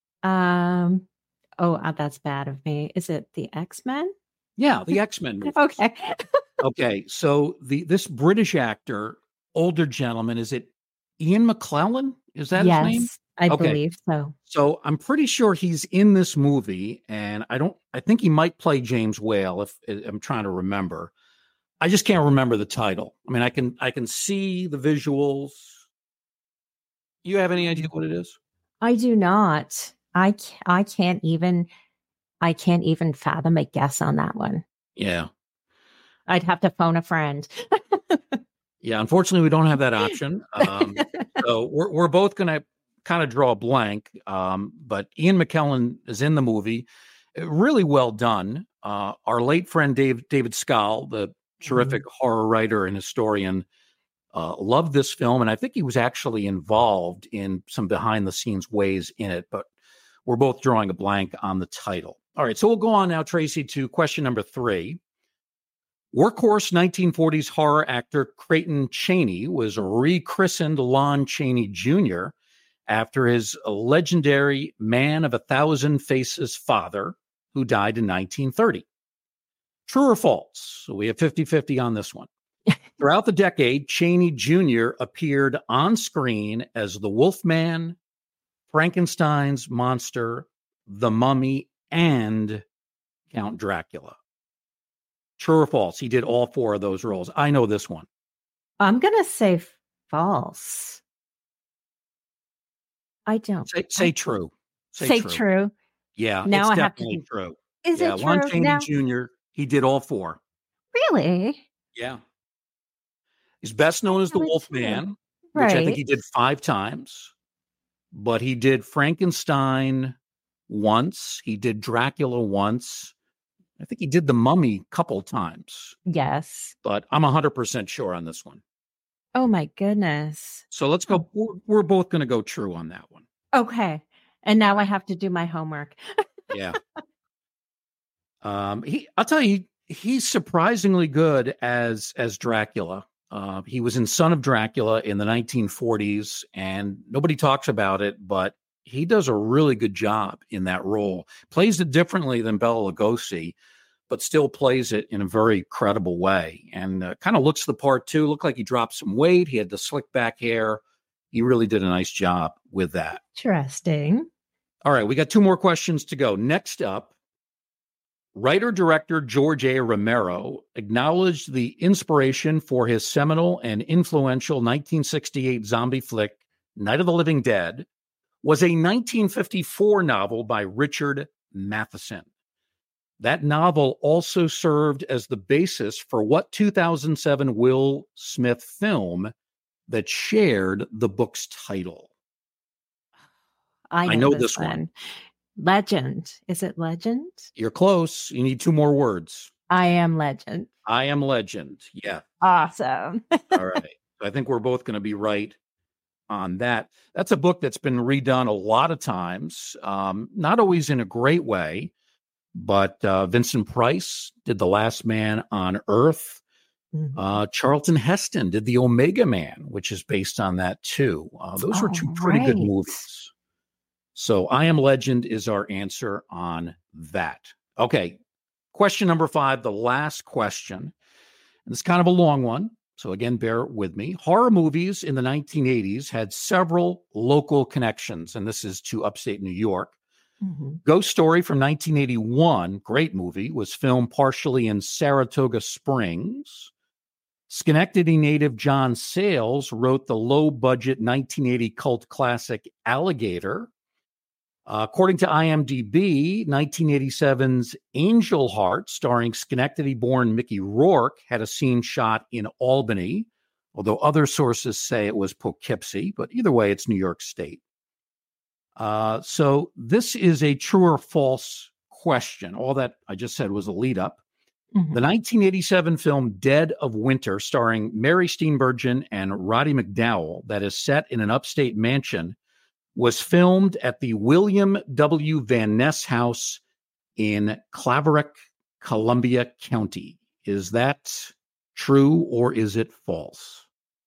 That's bad of me. Is it the X-Men? Yeah, the X-Men movies. Okay. Okay, so this British actor, older gentleman, is it Ian McKellen? Is that his name? Yes, I believe so. So I'm pretty sure he's in this movie, and I think he might play James Whale if I'm trying to remember. I just can't remember the title. I mean, I can see the visuals. You have any idea what it is? I do not. I can't even fathom a guess on that one. Yeah. I'd have to phone a friend. Yeah, unfortunately, we don't have that option. So we're both going to kind of draw a blank. But Ian McKellen is in the movie. Really well done. Our late friend David Skal, the terrific horror writer and historian, loved this film. And I think he was actually involved in some behind-the-scenes ways in it. But we're both drawing a blank on the title. All right, so we'll go on now, Tracy, to question number 3. Workhorse 1940s horror actor Creighton Chaney was rechristened Lon Chaney Jr. after his legendary Man of a Thousand Faces father, who died in 1930. True or false? So we have 50-50 on this one. Throughout the decade, Chaney Jr. appeared on screen as the Wolfman, Frankenstein's monster, the Mummy, and Count Dracula. True or false? He did all 4 of those roles. I know this one. I'm going to say false. I don't. Say true. Say true. Yeah, now it's I have definitely to. true. Is it true? Lon Chaney now? Jr., he did all 4. Really? Yeah. He's best known as the Wolfman, right. which I think he did 5 times. But he did Frankenstein once. He did Dracula once. I think he did the Mummy a couple times. Yes. But I'm 100% sure on this one. Oh, my goodness. So let's go. We're both going to go true on that one. Okay. And now I have to do my homework. Yeah. I'll tell you, he's surprisingly good as Dracula. He was in Son of Dracula in the 1940s, and nobody talks about it, but he does a really good job in that role. Plays it differently than Bela Lugosi, but still plays it in a very credible way. And kind of looks the part, too. Looked like he dropped some weight. He had the slick back hair. He really did a nice job with that. Interesting. All right, we got 2 more questions to go. Next up, writer-director George A. Romero acknowledged the inspiration for his seminal and influential 1968 zombie flick, Night of the Living Dead, was a 1954 novel by Richard Matheson. That novel also served as the basis for what 2007 Will Smith film that shared the book's title? I know this one. Legend. Is it Legend? You're close. You need 2 more words. I Am Legend. I Am Legend. Yeah. Awesome. All right. I think we're both going to be right on that. That's a book that's been redone a lot of times, not always in a great way, but Vincent Price did The Last Man on Earth. Mm-hmm. Charlton Heston did The Omega Man, which is based on that too. Those were 2 pretty good movies. So I Am Legend is our answer on that. Okay. Question number 5, the last question. And it's kind of a long one. So again, bear with me. Horror movies in the 1980s had several local connections, and this is to upstate New York. Mm-hmm. Ghost Story from 1981, great movie, was filmed partially in Saratoga Springs. Schenectady native John Sayles wrote the low-budget 1980 cult classic Alligator. According to IMDb, 1987's Angel Heart, starring Schenectady-born Mickey Rourke, had a scene shot in Albany, although other sources say it was Poughkeepsie, but either way, it's New York State. So this is a true or false question. All that I just said was a lead up. Mm-hmm. The 1987 film Dead of Winter, starring Mary Steenburgen and Roddy McDowall, that is set in an upstate mansion, was filmed at the William W. Van Ness House in Claverack, Columbia County. Is that true or is it false?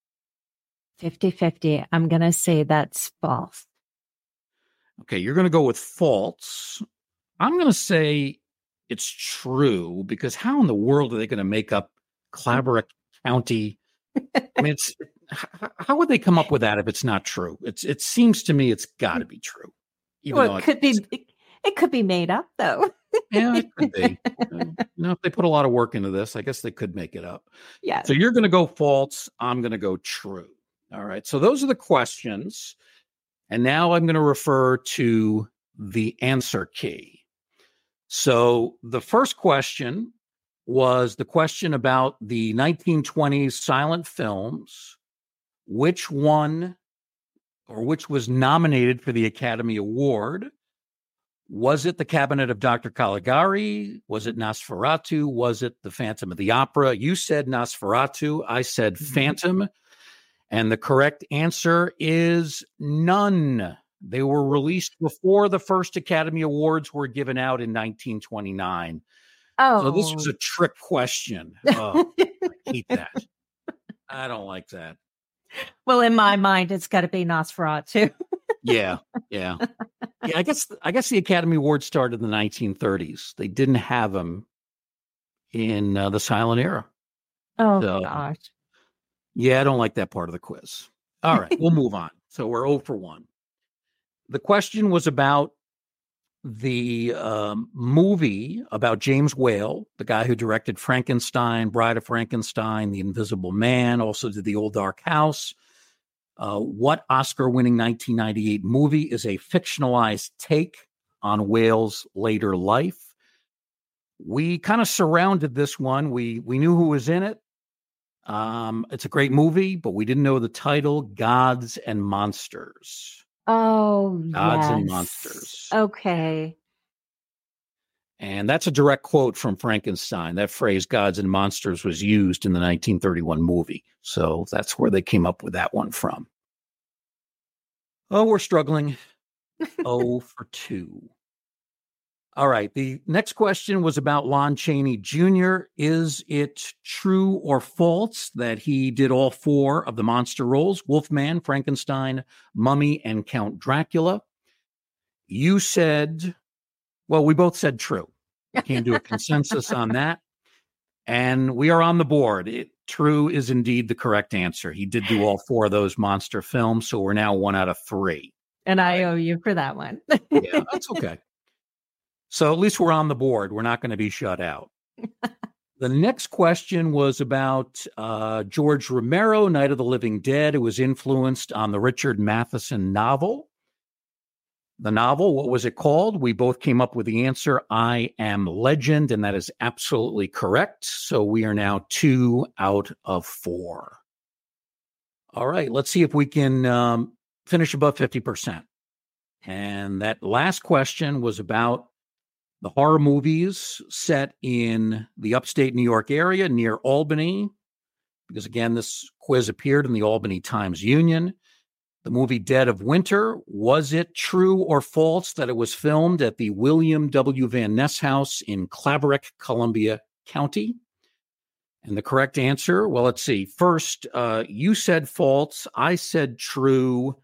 50-50. I'm going to say that's false. Okay, you're going to go with false. I'm going to say it's true, because how in the world are they going to make up Claverack County? I mean, how would they come up with that if it's not true? It seems to me it's got to be true. Well, it could be made up, though. Yeah, it could be. If they put a lot of work into this, I guess they could make it up. Yeah. So you're going to go false. I'm going to go true. All right. So those are the questions. And now I'm going to refer to the answer key. So the first question was the question about the 1920s silent films. Which one or which was nominated for the Academy Award? Was it The Cabinet of Dr. Caligari? Was it Nosferatu? Was it The Phantom of the Opera? You said Nosferatu. I said Phantom. And the correct answer is none. They were released before the first Academy Awards were given out in 1929. Oh. So this was a trick question. Oh, I hate that. I don't like that. Well, in my mind, it's got to be Nosferatu. Yeah. I guess the Academy Awards started in the 1930s. They didn't have them in the silent era. Oh, So, gosh. yeah, I don't like that part of the quiz. All right, we'll move on. So we're 0 for 1. The question was about the movie about James Whale, the guy who directed Frankenstein, Bride of Frankenstein, The Invisible Man, also did The Old Dark House. What Oscar-winning 1998 movie is a fictionalized take on Whale's later life? We kind of surrounded this one. We knew who was in it. It's a great movie, but we didn't know the title, Gods and Monsters. Oh, Gods and yes. Monsters. Okay. And that's a direct quote from Frankenstein. That phrase, Gods and Monsters, was used in the 1931 movie. So that's where they came up with that one from. Oh, we're struggling. 0 for 2. All right. The next question was about Lon Chaney Jr. Is it true or false that he did all 4 of the monster roles, Wolfman, Frankenstein, Mummy, and Count Dracula? You said, well, we both said true. We came to a consensus on that. And we are on the board. True is indeed the correct answer. He did do all 4 of those monster films. So we're now 1 out of 3. And I owe you for that one. Yeah, that's okay. So at least we're on the board. We're not going to be shut out. The next question was about George Romero, Night of the Living Dead. It was influenced on the Richard Matheson novel. The novel, what was it called? We both came up with the answer, I Am Legend, and that is absolutely correct. So we are now 2 out of 4. All right, let's see if we can finish above 50%. And that last question was about the horror movies set in the upstate New York area near Albany, because again, this quiz appeared in the Albany Times-Union. The movie Dead of Winter, was it true or false that it was filmed at the William W. Van Ness House in Claverack, Columbia County? And the correct answer, well, let's see. First, you said false. I said true.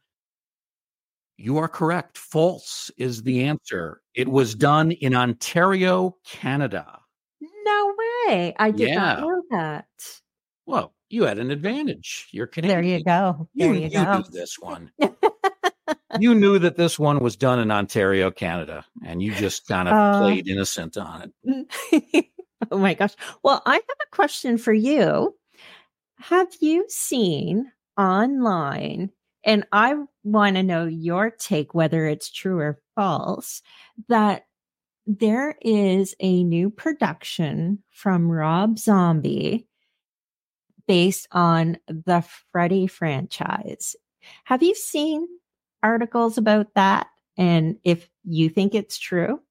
You are correct. False is the answer. It was done in Ontario, Canada. No way. I did not Yeah. know that. Well, you had an advantage. You're Canadian. There you go. There you go. knew this one. You knew that this one was done in Ontario, Canada, and you just kind of played innocent on it. Oh my gosh. Well, I have a question for you. Have you seen online, and I want to know your take, whether it's true or false, that there is a new production from Rob Zombie based on the Freddy franchise? Have you seen articles about that? And if you think it's true?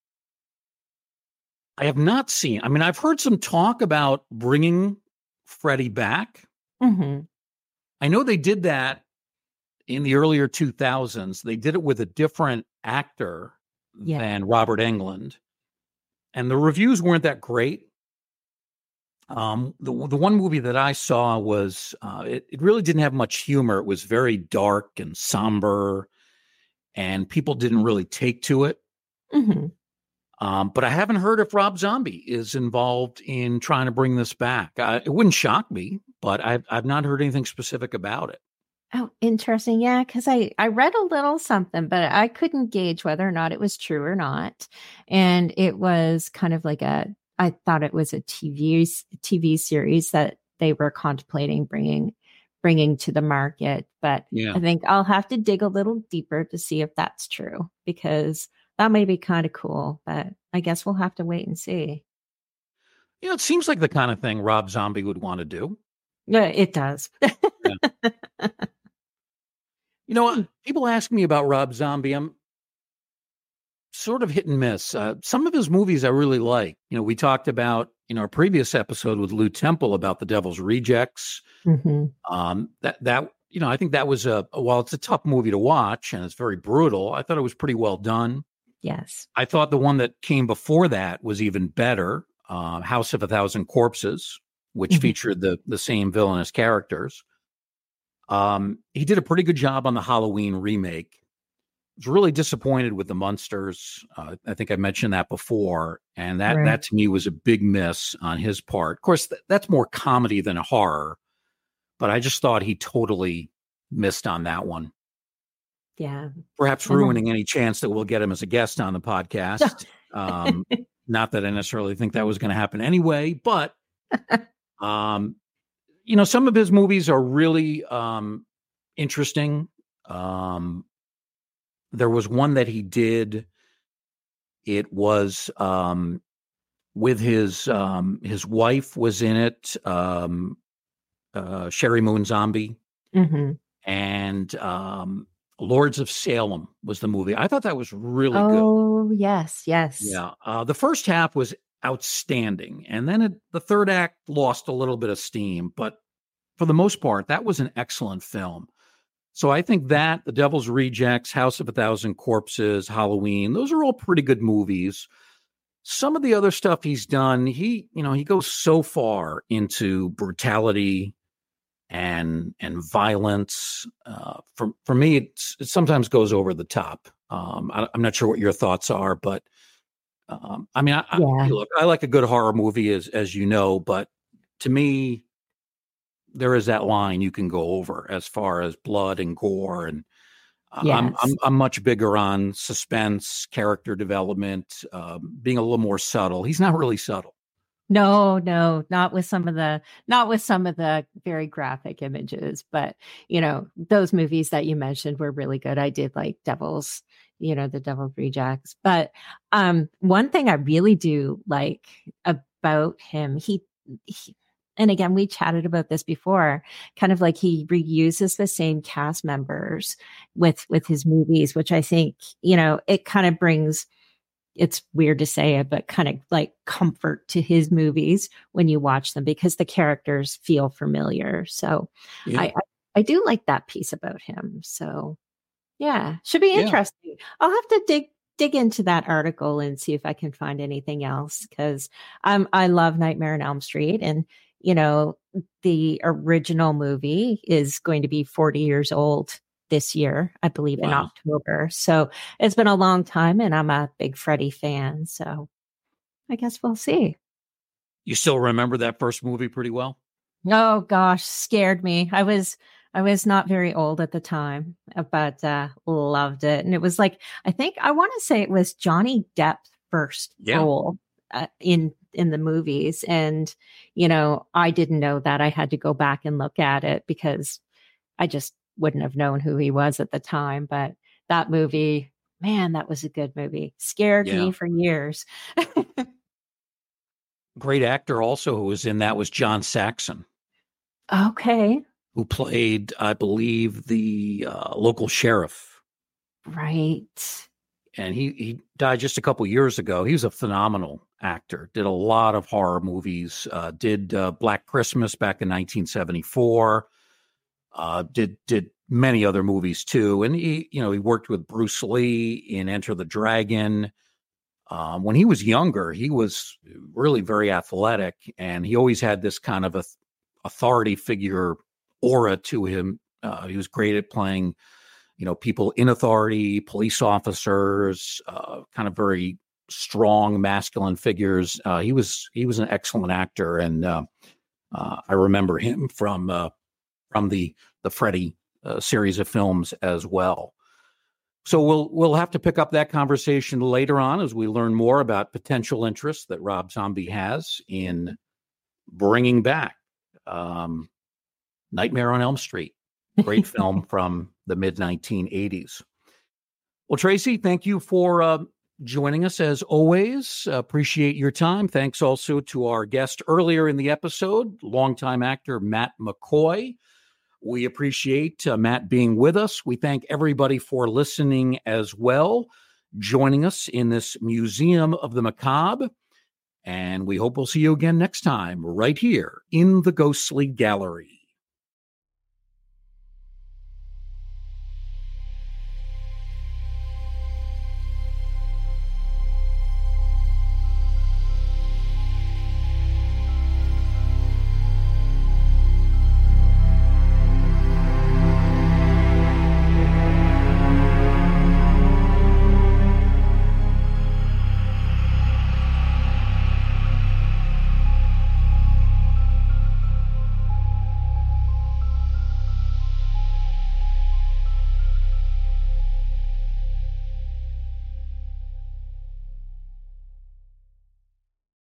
I have not seen. I mean, I've heard some talk about bringing Freddy back. Mm-hmm. I know they did that in the earlier 2000s. They did it with a different actor than Robert Englund. And the reviews weren't that great. The one movie that I saw was, it really didn't have much humor. It was very dark and somber, and people didn't really take to it. Mm-hmm. But I haven't heard if Rob Zombie is involved in trying to bring this back. It wouldn't shock me, but I've not heard anything specific about it. Oh, interesting. Yeah, because I read a little something, but I couldn't gauge whether or not it was true or not. And it was kind of like I thought it was a TV series that they were contemplating bringing to the market. But yeah. I think I'll have to dig a little deeper to see if that's true, because that may be kind of cool, but I guess we'll have to wait and see. You know, it seems like the kind of thing Rob Zombie would want to do. Yeah, it does. Yeah. You know, people ask me about Rob Zombie. I'm sort of hit and miss. Some of his movies I really like. You know, we talked about in our previous episode with Lou Temple about The Devil's Rejects. Mm-hmm. That you know, I think that was while it's a tough movie to watch and it's very brutal, I thought it was pretty well done. Yes. I thought the one that came before that was even better, House of a Thousand Corpses, which featured the same villainous characters. He did a pretty good job on the Halloween remake. was really disappointed with The Munsters. I think I mentioned that before, and that to me was a big miss on his part. Of course, that's more comedy than horror, but I just thought he totally missed on that one. Yeah. Perhaps ruining any chance that we'll get him as a guest on the podcast. Not that I necessarily think that was going to happen anyway, but, some of his movies are really interesting. There was one that he did. It was with his wife was in it, Sherry Moon Zombie, and Lords of Salem was the movie. I thought that was really good. Oh, yes. Yeah. The first half was outstanding, and then the third act lost a little bit of steam, but for the most part, that was an excellent film. So I think that The Devil's Rejects, House of a Thousand Corpses, Halloween, those are all pretty good movies. Some of the other stuff he's done, he goes so far into brutality and violence. For me, it sometimes goes over the top. I'm not sure what your thoughts are, but I like a good horror movie, as you know, but to me, there is that line you can go over as far as blood and gore, and I'm much bigger on suspense, character development, being a little more subtle. He's not really subtle. No, not with some of the very graphic images, but those movies that you mentioned were really good. I did like The Devil's Rejects. But one thing I really do like about him, he and again, we chatted about this before, kind of like he reuses the same cast members with his movies, which I think, it kind of brings, it's weird to say it, but kind of like comfort to his movies when you watch them because the characters feel familiar. So I do like that piece about him. So yeah, should be interesting. I'll have to dig into that article and see if I can find anything else, because I love Nightmare on Elm Street, and the original movie is going to be 40 years old this year, I believe, in October. So it's been a long time, and I'm a big Freddy fan. So I guess we'll see. You still remember that first movie pretty well? Oh gosh, scared me. I was not very old at the time, but loved it. And it was like, I want to say it was Johnny Depp's first role in the movies. And, I didn't know that. I had to go back and look at it because I just wouldn't have known who he was at the time. But that movie, man, that was a good movie. Scared me for years. Great actor also who was in that was John Saxon. Okay. Who played, I believe, the local sheriff. Right. And he died just a couple years ago. He was a phenomenal actor. Did a lot of horror movies. Did Black Christmas back in 1974. Did many other movies too. And he worked with Bruce Lee in Enter the Dragon. When he was younger, he was really very athletic, and he always had this kind of authority figure aura to him. He was great at playing, people in authority, police officers, kind of very strong masculine figures. He was an excellent actor, and I remember him from the Freddy series of films as well. So we'll have to pick up that conversation later on as we learn more about potential interests that Rob Zombie has in bringing back Nightmare on Elm Street, great film from the mid-1980s. Well, Tracy, thank you for joining us as always. Appreciate your time. Thanks also to our guest earlier in the episode, longtime actor Matt McCoy. We appreciate Matt being with us. We thank everybody for listening as well, joining us in this Museum of the Macabre. And we hope we'll see you again next time, right here in the Ghostly Gallery.